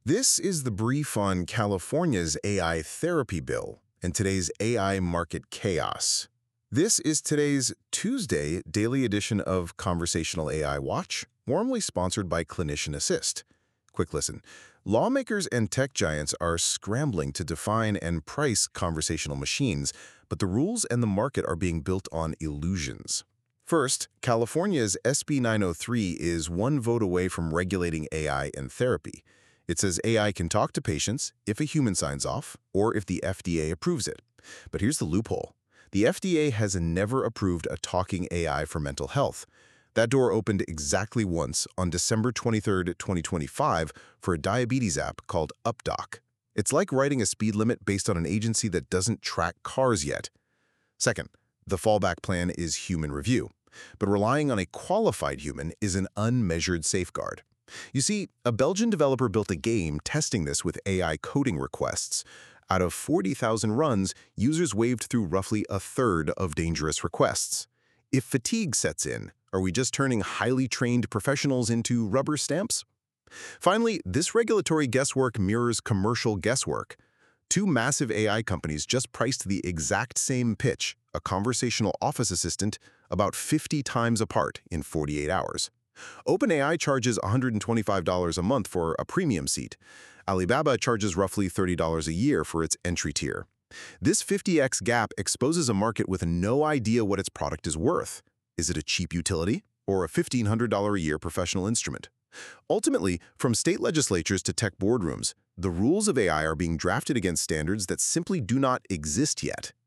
This is the brief on California's AI therapy bill and today's AI market chaos. This is today's Tuesday daily edition of Conversational AI Watch, warmly sponsored by Clinician Assist. Quick listen. Lawmakers and tech giants are scrambling to define and price conversational machines, but the rules and the market are being built on illusions. First, California's SB 903 is one vote away from regulating AI in therapy. It says AI can talk to patients if a human signs off or if the FDA approves it. But here's the loophole. The FDA has never approved a talking AI for mental health. That door opened exactly once on December 23, 2025 for a diabetes app called UpDoc. It's like writing a speed limit based on an agency that doesn't track cars yet. Second, the fallback plan is human review. But relying on a qualified human is an unmeasured safeguard. You see, a Belgian developer built a game testing this with AI coding requests. Out of 40,000 runs, users waved through roughly a third of dangerous requests. If fatigue sets in, are we just turning highly trained professionals into rubber stamps? Finally, this regulatory guesswork mirrors commercial guesswork. Two massive AI companies just priced the exact same pitch, a conversational office assistant, about 50 times apart in 48 hours. OpenAI charges $125 a month for a premium seat. Alibaba charges roughly $30 a year for its entry tier. This 50x gap exposes a market with no idea what its product is worth. Is it a cheap utility or a $1,500 a year professional instrument? Ultimately, from state legislatures to tech boardrooms, the rules of AI are being drafted against standards that simply do not exist yet.